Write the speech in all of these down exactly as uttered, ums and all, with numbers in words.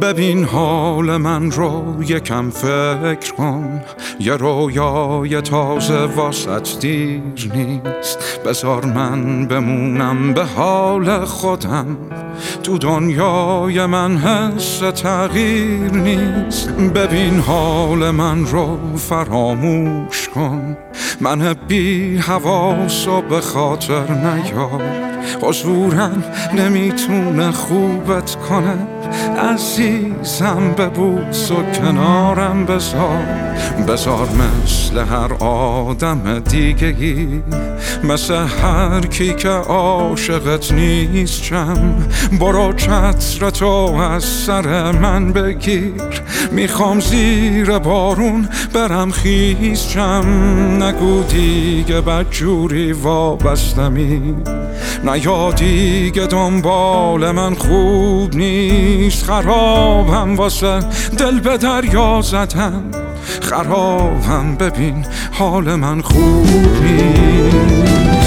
ببین حال من رو یکم فکر کن، یه رویای تازه واسط دیر نیست. بذار من بمونم به حال خودم، تو دنیای من حس تغییر نیست. ببین حال من رو فراموش کن، من بی حواسو به خاطر نیار. حضورم نمیتونه خوبت کنه، عزیزم ببوس و کنارم بذار. بذار مثل هر آدم دیگه‌ای، مثل هر کی که عاشقت نیست جم. برو چترتو از سر من بگیر، میخوام زیر بارون برم خیز جم. نگو دیگه بدجوری وابستمی، نیا دیگه دنبال من خوب نیست. خرابم واسه دل به دریا زدم، خرابم ببین حال من خوب نیست.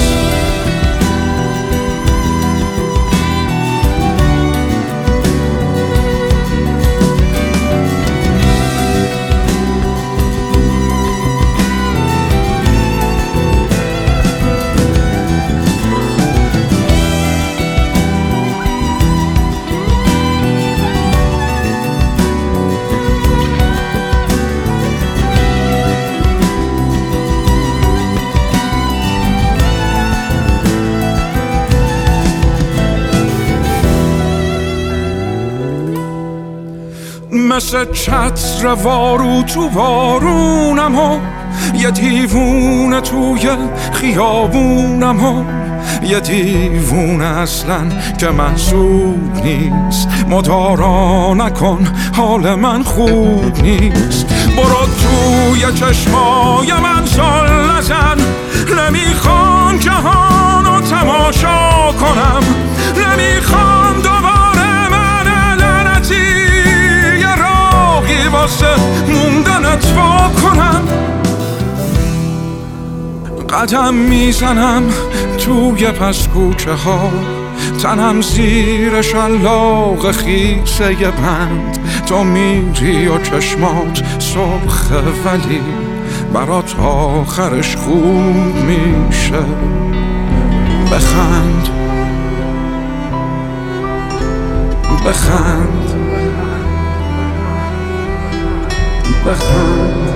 مثل چتر وارو تو بارونم و یه دیوونه توی خیابونم و یه دیوونه اصلا که محسوب نیست. مدارا نکن حال من خوب نیست. برو توی چشمای من سل نزن، نمیخوام جهانو تماشا کنم. نمیخوام دوباره من لعنتی واسه موندنت وا کنم. قدم میزنم توی پس کوچه ها، تنم زیر شلاق خیسه بند. تو میری و چشمات سرخه ولی برات آخرش خوب میشه. بخند بخند بخند